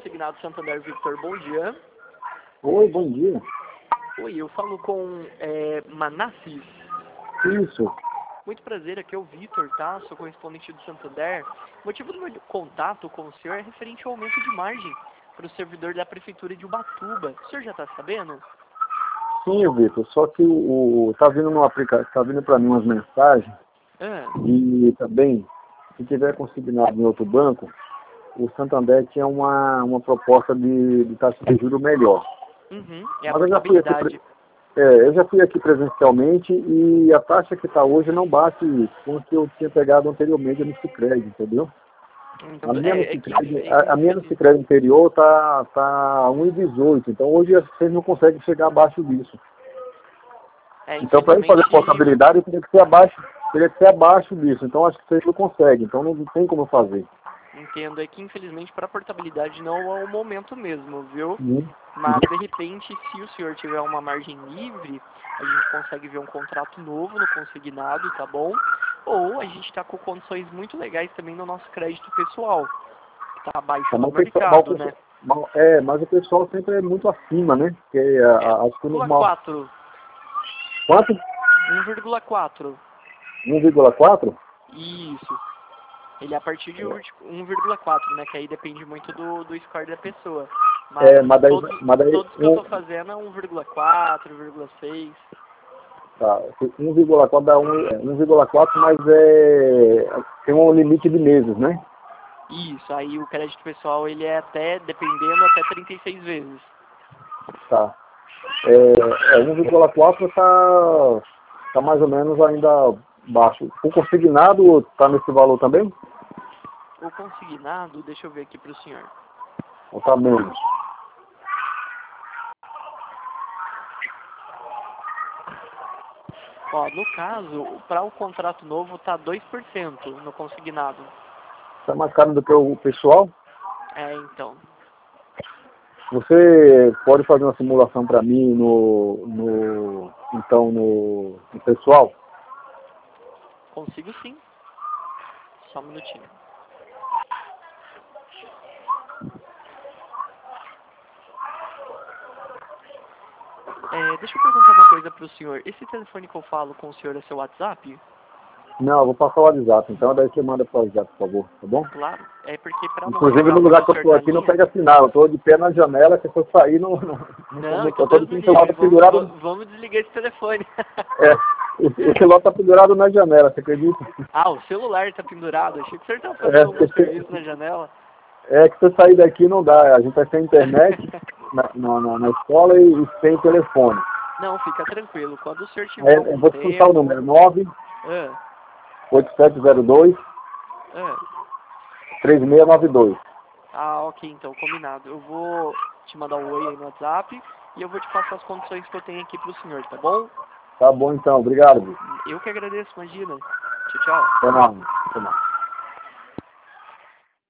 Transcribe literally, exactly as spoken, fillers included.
Consignado Santander, Victor, bom dia. Oi, bom dia. Oi, eu falo com é, Manassis. Isso. Muito prazer, aqui é o Victor, tá? Sou correspondente do Santander. O motivo do meu contato com o senhor é referente ao aumento de margem para o servidor da Prefeitura de Ubatuba. O senhor já está sabendo? Sim, Vitor, só que o, o tá vindo no aplicativo, tá vindo para mim umas mensagens Ah. e também, se tiver consignado em outro banco, o Santander tinha uma, uma proposta de, de taxa de juros melhor. Uhum. É a Mas eu já fui aqui, portabilidade. é, eu já fui aqui presencialmente e a taxa que está hoje não bate com o que eu tinha pegado anteriormente no Sicredi, entendeu? Então, A minha é, no é que, Sicredi, é, a, a minha no infeliz- Sicredi anterior tá, tá um e dezoito, então hoje vocês não conseguem chegar abaixo disso. é, Então, para ele fazer infelizmente, portabilidade, teria que ser abaixo, teria que ser abaixo disso. Então, acho que vocês não conseguem. Então, não tem como fazer. entendo, é que infelizmente para portabilidade não é o momento mesmo, viu? Uhum. Mas, de repente, se o senhor tiver uma margem livre, a gente consegue ver um contrato novo no consignado, tá bom? Ou a gente está com condições muito legais também no nosso crédito pessoal, que está abaixo Tá, do mas o pessoal, mas o mercado, né? pessoal- mas- é, mas o pessoal sempre é muito acima, né? Porque a, É a, acho que normal. um vírgula quatro. Quanto? um vírgula quatro. um vírgula quatro? Isso. Ele é a partir de um vírgula quatro, né? Que aí depende muito do, do score da pessoa. Mas É, mas daí, todos, mas daí todos que eu um, tô fazendo é um vírgula quatro, um vírgula seis. tá, um vírgula quatro dá um, é, um vírgula quatro, mas é, tem um limite de meses, né? Isso, aí o crédito pessoal ele é até, dependendo, até trinta e seis vezes. Tá. É, é, um vírgula quatro está tá mais ou menos ainda baixo. O consignado está nesse valor também? O consignado, deixa eu ver aqui pro senhor. Ou está menos? Ó, no caso, para o contrato novo tá dois por cento no consignado. Está mais caro do que o pessoal? É, então. Você pode fazer uma simulação para mim no, no, então, no, no pessoal? Consigo sim. Só um minutinho. É, deixa eu perguntar uma coisa pro senhor. Esse telefone que eu falo com o senhor é seu WhatsApp? Não, eu vou passar o WhatsApp, então daí você manda para o WhatsApp, por favor, tá bom? Claro. É porque para não Inclusive pegar no o lugar número que eu estou da aqui não linha... pega sinal, eu estou de pé na janela, se eu sair não... não, Não, não então eu tô Deus com me o celular livre. Vamos, pendurado, va- vamos desligar esse telefone. é, o, o celular está pendurado na janela, você acredita? Ah, o celular tá pendurado. Achei que o senhor tava É, fazendo algum porque serviço se- na janela. é que se eu sair daqui não dá, a gente vai sem internet na, na, na- na escola e, e sem telefone. Não, fica tranquilo. Quando o senhor tiver É, eu algum vou te passar o tempo... número nove Ah, oito sete zero dois ah. três seis nove dois. Ah, ok, então, combinado. Eu vou te mandar um oi aí no WhatsApp e eu vou te passar as condições que eu tenho aqui pro senhor, tá bom? Tá bom então, obrigado. Eu que agradeço, imagina. Tchau, tchau. Até mais. Até mais.